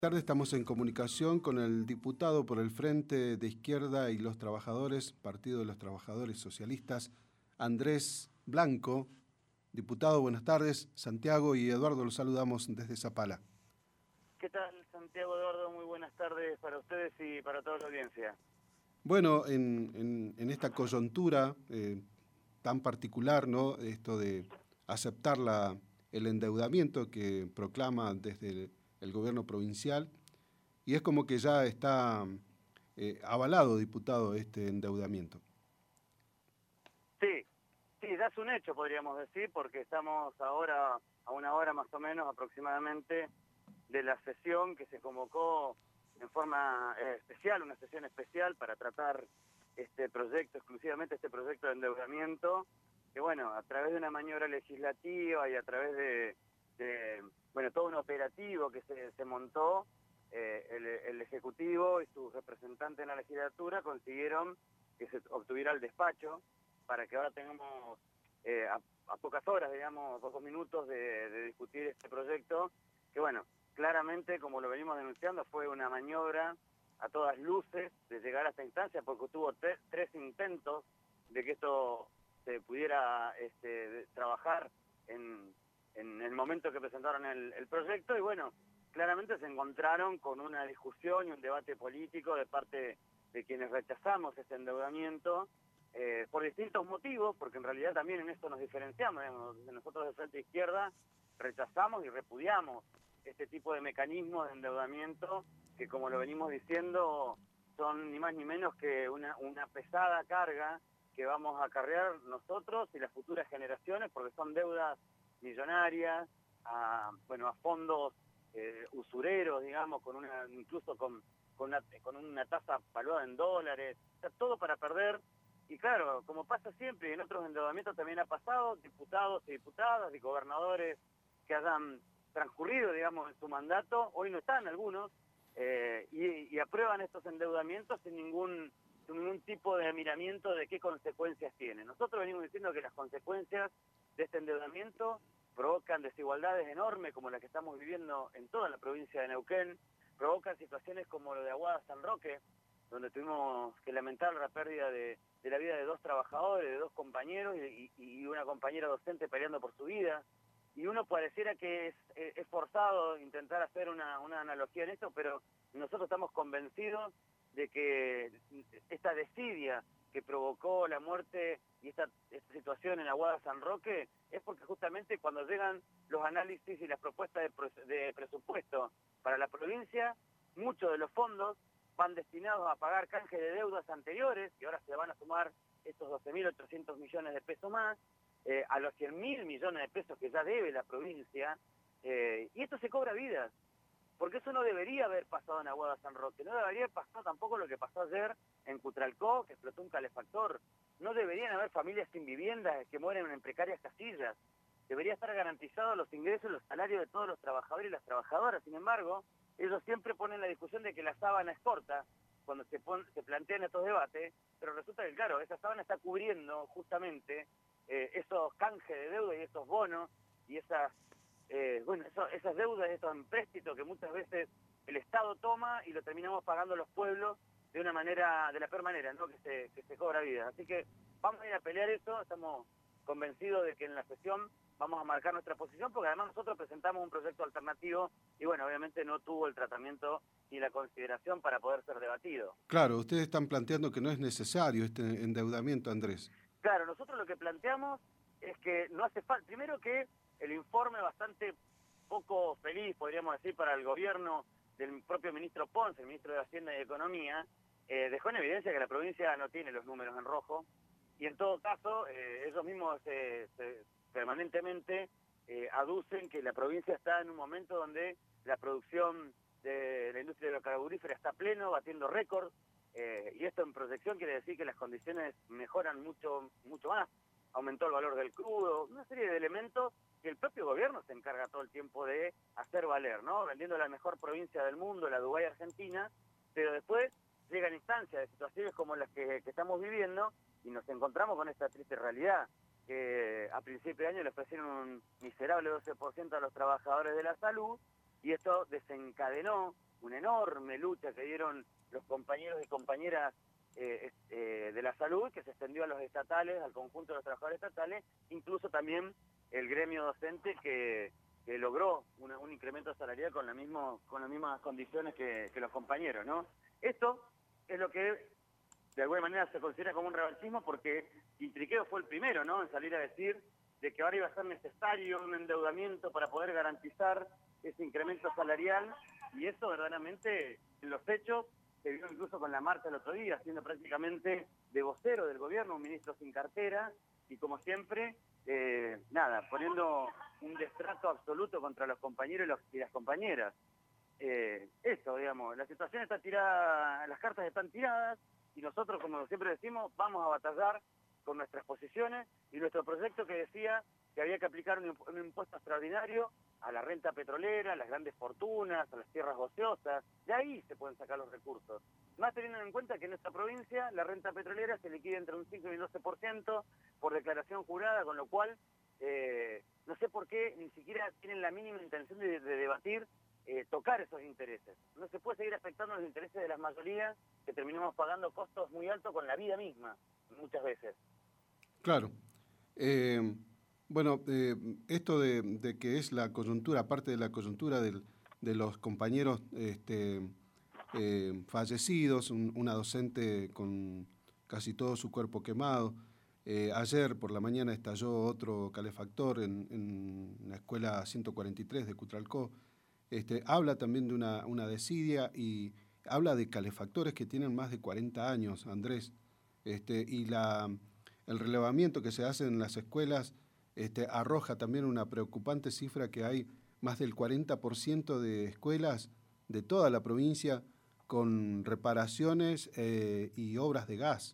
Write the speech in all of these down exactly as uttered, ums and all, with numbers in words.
Tarde estamos en comunicación con el diputado por el Frente de Izquierda y los Trabajadores, Partido de los Trabajadores Socialistas, Andrés Blanco. Diputado, buenas tardes. Santiago y Eduardo los saludamos desde Zapala. ¿Qué tal, Santiago, Eduardo? Muy buenas tardes para ustedes y para toda la audiencia. Bueno, en, en, en esta coyuntura eh, tan particular, ¿no? Esto de aceptar la, el endeudamiento que proclama desde el, el gobierno provincial, y es como que ya está eh, avalado, diputado, este endeudamiento. Sí, sí, ya es un hecho, podríamos decir, porque estamos ahora a una hora más o menos aproximadamente de la sesión que se convocó en forma eh, especial, una sesión especial para tratar este proyecto, exclusivamente este proyecto de endeudamiento, que bueno, a través de una maniobra legislativa y a través de, de bueno, todo un operativo que se, se montó, eh, el, el Ejecutivo y sus representantes en la legislatura consiguieron que se obtuviera el despacho para que ahora tengamos eh, a, a pocas horas, digamos, pocos minutos de, de discutir este proyecto, que bueno, claramente, como lo venimos denunciando, fue una maniobra a todas luces de llegar a esta instancia, porque tuvo tres, tres intentos de que esto se pudiera este, trabajar en, en el momento que presentaron el, el proyecto, y bueno, claramente se encontraron con una discusión y un debate político de parte de quienes rechazamos este endeudamiento, eh, por distintos motivos, porque en realidad también en esto nos diferenciamos, digamos, nosotros de Frente Izquierda rechazamos y repudiamos este tipo de mecanismos de endeudamiento que, como lo venimos diciendo, son ni más ni menos que una, una pesada carga que vamos a acarrear nosotros y las futuras generaciones, porque son deudas millonarias, a, bueno, a fondos eh, usureros, digamos, con una, incluso con, con, una, con una tasa valuada en dólares, o sea, todo para perder. Y claro, como pasa siempre, y en otros endeudamientos también ha pasado, diputados y diputadas y gobernadores que hayan transcurrido, digamos, en su mandato, hoy no están algunos, eh, y, y aprueban estos endeudamientos sin ningún, sin ningún tipo de miramiento de qué consecuencias tienen. Nosotros venimos diciendo que las consecuencias de este endeudamiento provocan desigualdades enormes como las que estamos viviendo en toda la provincia de Neuquén, provocan situaciones como lo de Aguada San Roque, donde tuvimos que lamentar la pérdida de, de la vida de dos trabajadores, de dos compañeros y, y una compañera docente peleando por su vida. Y uno pareciera que es, es forzado intentar hacer una, una analogía en esto, pero nosotros estamos convencidos de que esta desidia que provocó la muerte y esta, esta situación en Aguada San Roque es porque justamente cuando llegan los análisis y las propuestas de, de presupuesto para la provincia, muchos de los fondos van destinados a pagar canje de deudas anteriores, y ahora se van a sumar estos doce mil ochocientos millones de pesos más, eh, a los cien mil millones de pesos que ya debe la provincia, eh, y esto se cobra vidas, porque eso no debería haber pasado en Aguada San Roque, no debería haber pasado tampoco lo que pasó ayer en Cutralcó, que explotó un calefactor, no deberían haber familias sin viviendas que mueren en precarias casillas, debería estar garantizados los ingresos y los salarios de todos los trabajadores y las trabajadoras. Sin embargo, ellos siempre ponen la discusión de que la sábana es corta cuando se, pon, se plantean estos debates, pero resulta que, claro, esa sábana está cubriendo justamente eh, esos canjes de deuda y esos bonos y esas, eh, bueno, eso, esas deudas, esos empréstitos que muchas veces el Estado toma y lo terminamos pagando los pueblos de una manera, de la peor manera, ¿no? Que se, que se cobra vida. Así que vamos a ir a pelear eso, estamos convencidos de que en la sesión vamos a marcar nuestra posición, porque además nosotros presentamos un proyecto alternativo y bueno, obviamente no tuvo el tratamiento ni la consideración para poder ser debatido. Claro, ustedes están planteando que no es necesario este endeudamiento, Andrés. Claro, nosotros lo que planteamos es que no hace falta, primero que el informe bastante poco feliz, podríamos decir, para el gobierno del propio ministro Ponce, el ministro de Hacienda y Economía, eh, dejó en evidencia que la provincia no tiene los números en rojo, y en todo caso, eh, ellos mismos eh, se, permanentemente eh, aducen que la provincia está en un momento donde la producción de la industria hidrocarburífera está a pleno, batiendo récord, eh, y esto en proyección quiere decir que las condiciones mejoran mucho, mucho más, aumentó el valor del crudo, una serie de elementos que el propio gobierno se encarga todo el tiempo de hacer valer, ¿no? Vendiendo la mejor provincia del mundo, la Dubái Argentina, pero después llegan instancias de situaciones como las que, que estamos viviendo y nos encontramos con esta triste realidad, que a principio de año le ofrecieron un miserable doce por ciento a los trabajadores de la salud, y esto desencadenó una enorme lucha que dieron los compañeros y compañeras eh, eh, de la salud, que se extendió a los estatales, al conjunto de los trabajadores estatales, incluso también el gremio docente que, que logró una, un incremento salarial con, la mismo, con las mismas condiciones que, que los compañeros, ¿no? Esto es lo que de alguna manera se considera como un revanchismo, porque Quintriqueo fue el primero, ¿no?, en salir a decir de que ahora iba a ser necesario un endeudamiento para poder garantizar ese incremento salarial, y eso verdaderamente en los hechos se vio incluso con la marcha el otro día, siendo prácticamente de vocero del gobierno, un ministro sin cartera, y como siempre, eh, nada, poniendo un destrato absoluto contra los compañeros y, los, y las compañeras. Eh, eso, digamos, la situación está tirada, las cartas están tiradas, y nosotros, como siempre decimos, vamos a batallar con nuestras posiciones, y nuestro proyecto que decía que había que aplicar un, un impuesto extraordinario a la renta petrolera, a las grandes fortunas, a las tierras ociosas, de ahí se pueden sacar los recursos. Más teniendo en cuenta que en esta provincia la renta petrolera se liquida entre un cinco y un doce por ciento por declaración jurada, con lo cual eh, no sé por qué ni siquiera tienen la mínima intención de, de debatir eh, tocar esos intereses. No se puede seguir afectando los intereses de las mayorías, que terminamos pagando costos muy altos con la vida misma, muchas veces. Claro. Eh, bueno, eh, esto de, de que es la coyuntura, aparte de la coyuntura del, de los compañeros este, eh, fallecidos, un, una docente con casi todo su cuerpo quemado. Eh, ayer por la mañana estalló otro calefactor en, en la escuela ciento cuarenta y tres de Cutralcó. Este, habla también de una, una desidia y habla de calefactores que tienen más de cuarenta años, Andrés. Este, y la, el relevamiento que se hace en las escuelas este, arroja también una preocupante cifra, que hay más del cuarenta por ciento de escuelas de toda la provincia con reparaciones eh, y obras de gas.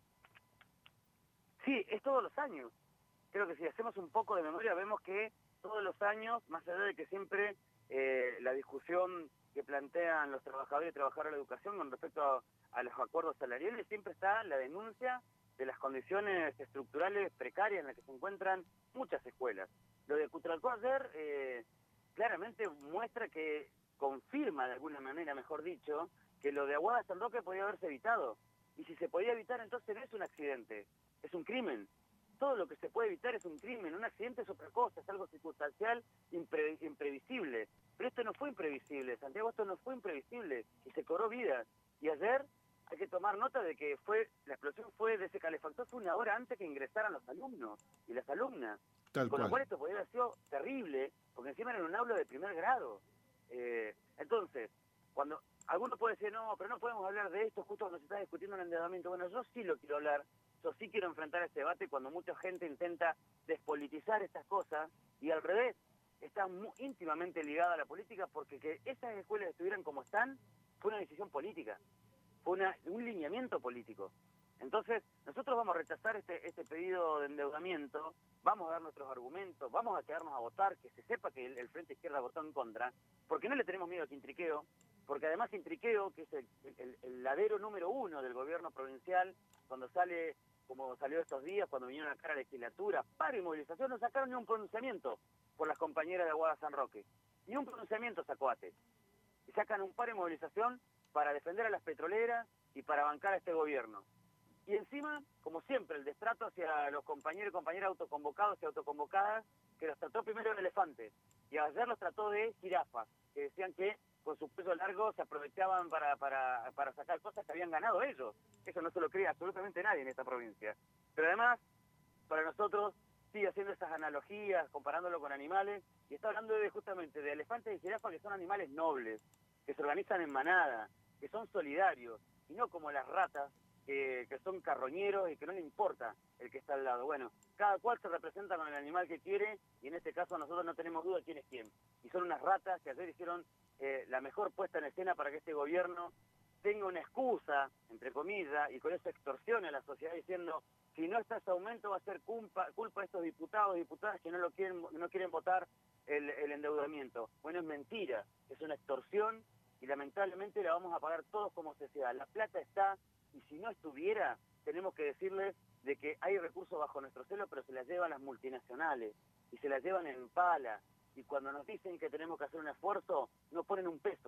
Sí, es todos los años. Creo que si hacemos un poco de memoria vemos que todos los años, más allá de que siempre eh, la discusión que plantean los trabajadores y trabajadoras de la educación con respecto a, a los acuerdos salariales, siempre está la denuncia de las condiciones estructurales precarias en las que se encuentran muchas escuelas. Lo de Cutralcó ayer eh, claramente muestra que, confirma de alguna manera, mejor dicho, que lo de Aguada San Roque podía haberse evitado. Y si se podía evitar, entonces no es un accidente, es un crimen. Todo lo que se puede evitar es un crimen. Un accidente es otra cosa, es algo circunstancial, impre, imprevisible. Pero esto no fue imprevisible, Santiago, esto no fue imprevisible, y se cobró vidas. Y ayer hay que tomar nota de que fue la explosión fue de ese calefactor fue una hora antes que ingresaran los alumnos y las alumnas. Tal Con cual. lo cual esto podría haber sido terrible, porque encima era un aula de primer grado. Eh, entonces, cuando algunos pueden decir, no, pero no podemos hablar de esto justo cuando se está discutiendo el endeudamiento. Bueno, yo sí lo quiero hablar, yo sí quiero enfrentar este debate cuando mucha gente intenta despolitizar estas cosas, y al revés, está muy íntimamente ligada a la política, porque que esas escuelas estuvieran como están fue una decisión política, fue una, un lineamiento político. Entonces, nosotros vamos a rechazar este, este pedido de endeudamiento, vamos a dar nuestros argumentos, vamos a quedarnos a votar, que se sepa que el, el Frente Izquierda votó en contra, porque no le tenemos miedo a Quintriqueo, porque además Quintriqueo, que es el, el, el ladero número uno del gobierno provincial, cuando sale, como salió estos días, cuando vinieron acá a la legislatura, paro y movilización, no sacaron ni un pronunciamiento por las compañeras de Aguada San Roque, ni un pronunciamiento sacó A T E. Y sacan un paro y movilización para defender a las petroleras y para bancar a este gobierno. Y encima, como siempre, el destrato hacia los compañeros y compañeras autoconvocados y autoconvocadas, que los trató primero de elefantes, y ayer los trató de jirafas, que decían que con su cuello largo se aprovechaban para, para, para sacar cosas que habían ganado ellos. Eso no se lo cree absolutamente nadie en esta provincia. Pero además, para nosotros, sigue haciendo esas analogías, comparándolo con animales, y está hablando de, justamente de elefantes y jirafas, que son animales nobles, que se organizan en manada, que son solidarios, y no como las ratas, Que, que son carroñeros y que no le importa el que está al lado. Bueno, cada cual se representa con el animal que quiere, y en este caso nosotros no tenemos duda de quién es quién. Y son unas ratas que ayer hicieron eh, la mejor puesta en escena para que este gobierno tenga una excusa, entre comillas, y con eso extorsione a la sociedad diciendo, si no está ese aumento va a ser culpa, culpa de estos diputados y diputadas que no lo quieren, no quieren votar el, el endeudamiento. Bueno, es mentira, es una extorsión, y lamentablemente la vamos a pagar todos como sociedad. La plata está, y si no estuviera, tenemos que decirles de que hay recursos bajo nuestro celo, pero se las llevan las multinacionales, y se las llevan en pala, y cuando nos dicen que tenemos que hacer un esfuerzo, no ponen un peso,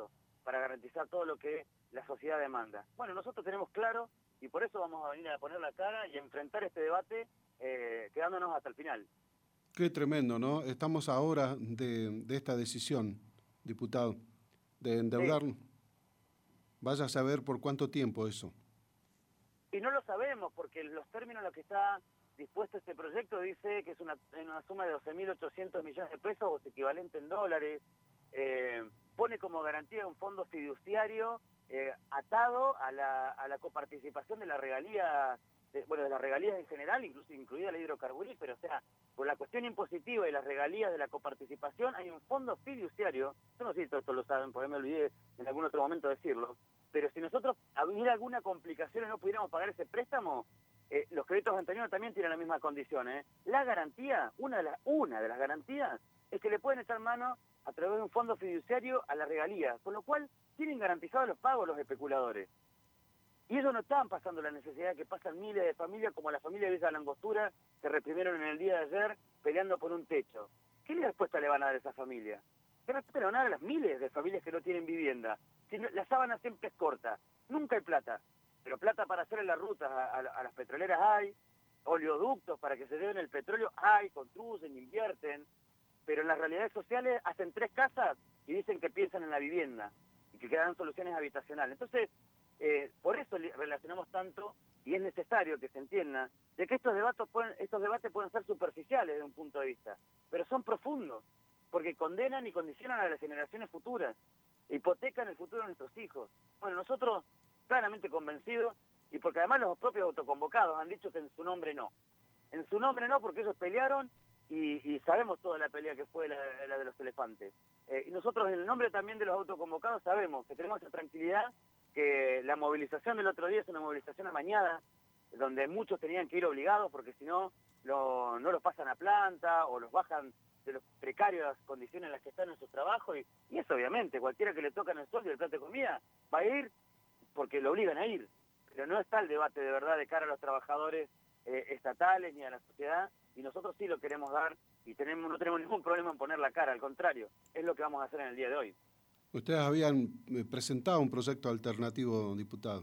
para garantizar todo lo que la sociedad demanda. Bueno, nosotros tenemos claro y por eso vamos a venir a poner la cara y a enfrentar este debate eh, quedándonos hasta el final. Qué tremendo, ¿no? Estamos ahora de, de esta decisión, diputado, de endeudarnos. Sí. Vaya a saber por cuánto tiempo eso. Y no lo sabemos, porque los términos en los que está dispuesto este proyecto dice que es una, una suma de doce mil ochocientos millones de pesos, o equivalente en dólares. Eh, pone como garantía un fondo fiduciario eh, atado a la, a la coparticipación de la regalía, de, bueno, de las regalías en general, incluso incluida la hidrocarburífera. O sea, por la cuestión impositiva y las regalías de la coparticipación, hay un fondo fiduciario. Yo no sé si todos lo saben, porque me olvidé en algún otro momento decirlo, pero si nosotros hubiera alguna complicación y no pudiéramos pagar ese préstamo, eh, los créditos anteriores también tienen las mismas condiciones. ¿eh? La garantía, una de, las, una de las garantías, es que le pueden echar mano a través de un fondo fiduciario a la regalía, con lo cual tienen garantizados los pagos los especuladores. Y ellos no están pasando la necesidad que pasan miles de familias, como la familia de Villa La Angostura, que reprimieron en el día de ayer peleando por un techo. ¿Qué respuesta le van a dar a esa familia? ¿Qué respuesta le van a dar a las miles de familias que no tienen vivienda? Si no, la sábana siempre es corta, nunca hay plata, pero plata para hacer en las rutas a, a, a las petroleras hay, oleoductos para que se lleven el petróleo hay, construyen, invierten, pero en las realidades sociales hacen tres casas y dicen que piensan en la vivienda y que quedan soluciones habitacionales. Entonces, eh, por eso relacionamos tanto, y es necesario que se entienda, de que estos debates pueden, estos debates pueden ser superficiales desde un punto de vista, pero son profundos, porque condenan y condicionan a las generaciones futuras, hipotecan el futuro de nuestros hijos. Bueno, nosotros claramente convencidos, y porque además los propios autoconvocados han dicho que en su nombre no. En su nombre no, porque ellos pelearon, y, y sabemos toda la pelea que fue la, la de los elefantes. Eh, y nosotros en el nombre también de los autoconvocados sabemos que tenemos esa tranquilidad, que la movilización del otro día es una movilización amañada, donde muchos tenían que ir obligados, porque si no, lo, no los pasan a planta, o los bajan de los precarios condiciones en las que están en sus trabajos, y, y eso obviamente, cualquiera que le tocan el sueldo y el plato de comida, va a ir porque lo obligan a ir. Pero no está el debate de verdad de cara a los trabajadores eh, estatales ni a la sociedad, y nosotros sí lo queremos dar, y tenemos no tenemos ningún problema en poner la cara, al contrario, es lo que vamos a hacer en el día de hoy. Ustedes habían presentado un proyecto alternativo, diputado.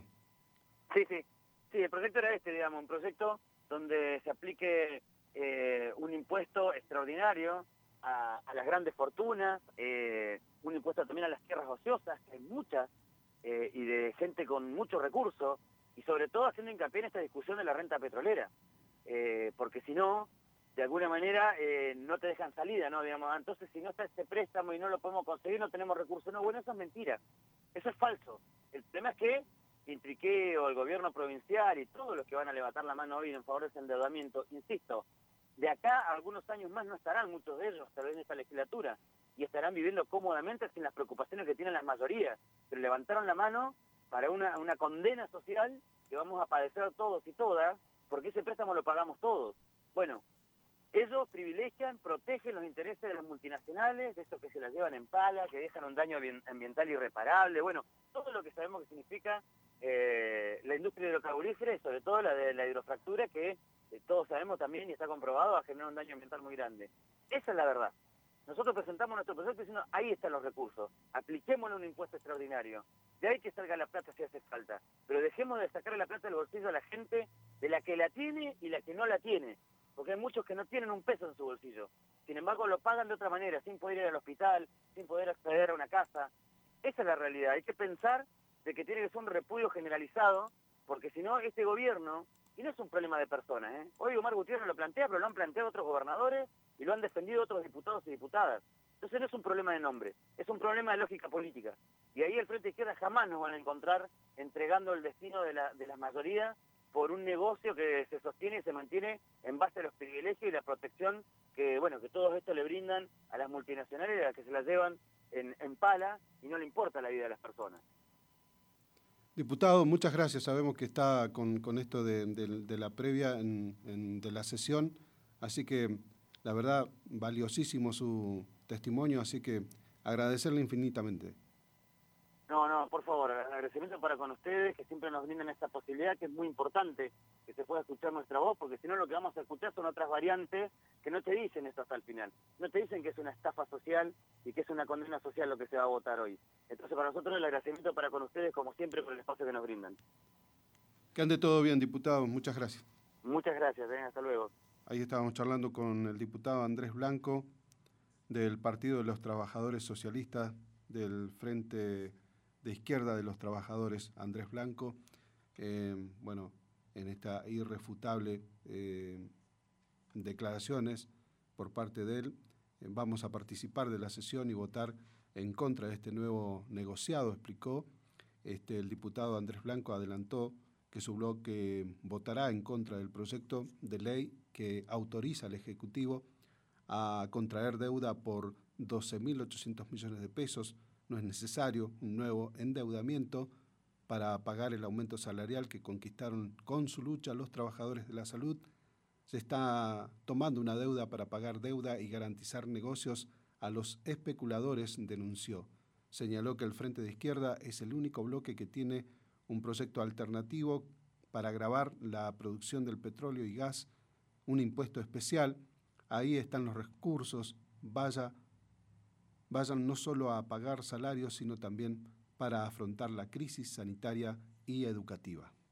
Sí, sí, sí, el proyecto era este, digamos, un proyecto donde se aplique eh, un impuesto extraordinario a, a las grandes fortunas, eh, un impuesto también a las tierras ociosas, que hay muchas, eh, y de gente con muchos recursos, y sobre todo haciendo hincapié en esta discusión de la renta petrolera, eh, porque si no, de alguna manera eh, no te dejan salida, ¿no? Digamos, entonces si no está este préstamo y no lo podemos conseguir, no tenemos recursos. No, bueno, eso es mentira, eso es falso. El problema es que Intriqué o el gobierno provincial y todos los que van a levantar la mano hoy en favor de ese endeudamiento, insisto, de acá a algunos años más no estarán muchos de ellos, tal vez en esta legislatura, y estarán viviendo cómodamente sin las preocupaciones que tienen las mayorías, pero levantaron la mano para una, una condena social que vamos a padecer todos y todas, porque ese préstamo lo pagamos todos. Bueno, ellos privilegian, protegen los intereses de las multinacionales, de esos que se las llevan en pala, que dejan un daño ambiental irreparable, bueno, todo lo que sabemos que significa eh, la industria hidrocarburífera y sobre todo la de la hidrofractura, que eh, todos sabemos también y está comprobado va a generar un daño ambiental muy grande. Esa es la verdad. Nosotros presentamos nuestro proyecto diciendo, ahí están los recursos, apliquémosle un impuesto extraordinario, de ahí que salga la plata si hace falta, pero dejemos de sacar la plata del bolsillo a la gente, de la que la tiene y la que no la tiene, porque hay muchos que no tienen un peso en su bolsillo, sin embargo lo pagan de otra manera, sin poder ir al hospital, sin poder acceder a una casa. Esa es la realidad, hay que pensar de que tiene que ser un repudio generalizado, porque si no, este gobierno, y no es un problema de personas, ¿eh? Hoy Omar Gutiérrez lo plantea, pero lo han planteado otros gobernadores y lo han defendido otros diputados y diputadas. Entonces no es un problema de nombre, es un problema de lógica política. Y ahí el Frente Izquierda jamás nos van a encontrar entregando el destino de la, de la mayoría por un negocio que se sostiene y se mantiene en base a los privilegios y la protección que, bueno, que todos estos le brindan a las multinacionales, a las que se las llevan en, en pala y no le importa la vida de las personas. Diputado, muchas gracias. Sabemos que está con, con esto de, de, de la previa en, en, de la sesión, así que la verdad valiosísimo su testimonio, así que agradecerle infinitamente. No, no, por favor, agradecimiento para con ustedes, que siempre nos brindan esta posibilidad, que es muy importante que se pueda escuchar nuestra voz, porque si no lo que vamos a escuchar son otras variantes que no te dicen esto hasta el final. No te dicen que es una estafa social y que es una condena social lo que se va a votar hoy. Entonces, para nosotros el agradecimiento para con ustedes, como siempre, por el espacio que nos brindan. Que ande todo bien, diputado. Muchas gracias. Muchas gracias, ¿eh? Hasta luego. Ahí estábamos charlando con el diputado Andrés Blanco, del Partido de los Trabajadores Socialistas, del Frente de Izquierda de los Trabajadores, Andrés Blanco. Eh, bueno, en esta irrefutable eh, declaraciones por parte de él, eh, vamos a participar de la sesión y votar en contra de este nuevo negociado, explicó. Este, el diputado Andrés Blanco adelantó que su bloque votará en contra del proyecto de ley que autoriza al Ejecutivo a contraer deuda por doce mil ochocientos millones de pesos. No es necesario un nuevo endeudamiento para pagar el aumento salarial que conquistaron con su lucha los trabajadores de la salud. Se está tomando una deuda para pagar deuda y garantizar negocios a los especuladores, denunció. Señaló que el Frente de Izquierda es el único bloque que tiene un proyecto alternativo para gravar la producción del petróleo y gas, un impuesto especial. Ahí están los recursos, vaya, vayan no solo a pagar salarios, sino también para afrontar la crisis sanitaria y educativa.